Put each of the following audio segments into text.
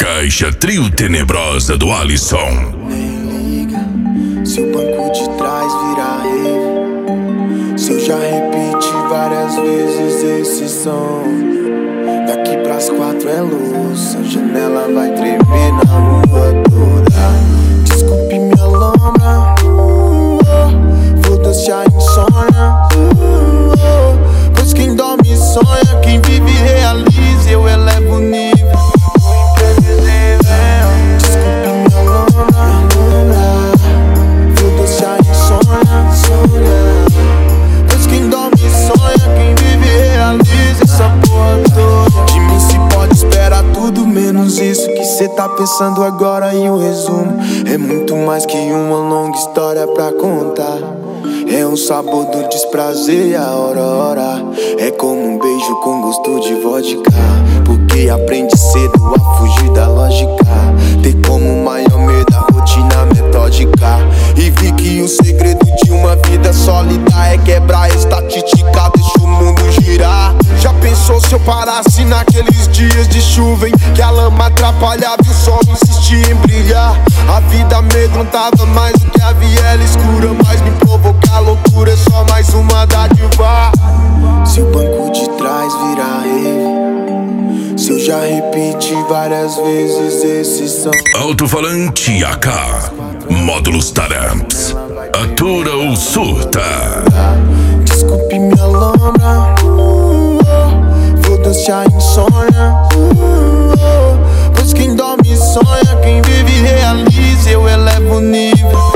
Caixa Trio Tenebrosa do Alisson. Nem liga se o banco de trás virar rave, se eu já repeti várias vezes esse som. Daqui pras 4 é luz, a janela vai tremer na rua toda. Desculpe minha lombra, foda-se a insônia, pois quem dorme sonha, quem vive realiza, eu elevo o nível. Desculpe minha lombra, foda-se a insônia, pois quem dorme sonha, quem vive realiza essa porra toda. De mim se pode esperar tudo menos isso que cê tá pensando agora. E o resumo é muito mais que uma longa história pra contar. É um sabor do desprazer e a hora. É como um beijo com gosto de vodka, porque aprende cedo a fugir da lógica. Tem como maior medo a rotina metódica. E vi que o segredo de uma vida sólida é quebrar a estatística, deixa o mundo girar. Já pensou se eu parasse naqueles dias de chuva em que a lama atrapalhava e o sol insistia em brilhar? A vida amedrontava mais do que a viela escura, mas me provocar loucura é só mais uma dádiva. Se o banco de trás virar rave, se eu já repeti várias vezes esse som. Alto-falante AK, módulos Taramps, atura ou surta. Desculpe minha lombra, foda-se a insônia, pois quem dorme sonha, quem vive realiza, eu elevo o nível.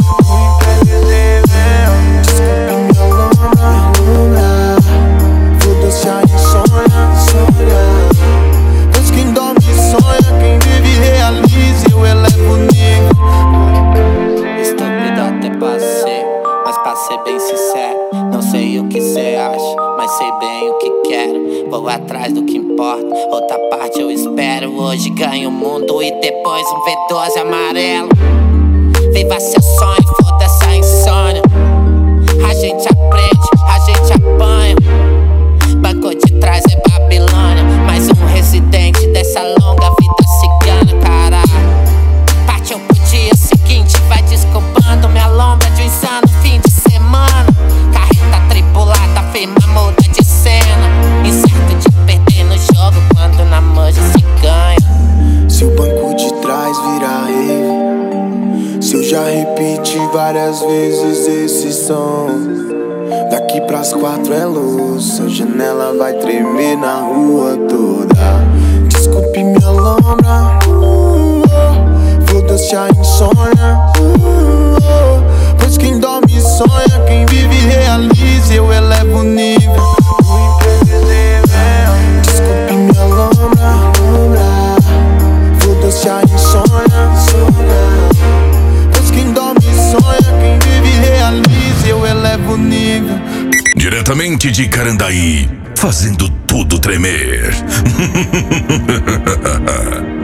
Desculpe minha lombra, foda-se a insônia, pois quem dorme sonha, quem vive realiza, eu elevo o nível. Estúpido até passei, mas pra ser bem sincero, não sei o que cê acha, mas sei bem o que quero. Vou atrás do que importa, outra parte eu espero. Hoje ganho o mundo e depois um V12 amarelo. Viva seu sonho, foda-se a insônia. A gente aprende, a gente apanha. Banco de trás é Babilônia, mais um residente dessa longa vida cigana, caralho. Partiu pro dia seguinte, vai desculpando minha lombra de um insano fim de semana. Carreta tripulada, firma muda de cena, incerto de perder no jogo quando na manja se ganha. Se o banco de trás virar rave, se eu já repeti várias vezes esse som. Daqui pras 4 é luz, a janela vai tremer na rua toda. Desculpe minha lombra, foda-se a insônia, pois quem dorme sonha, quem vive realiza, eu elevo o nível. Desculpe minha lombra, foda-se a insônia, pois quem dorme sonha, quem vive realiza, eu elevo o nível. Diretamente de Carandaí, fazendo tudo tremer.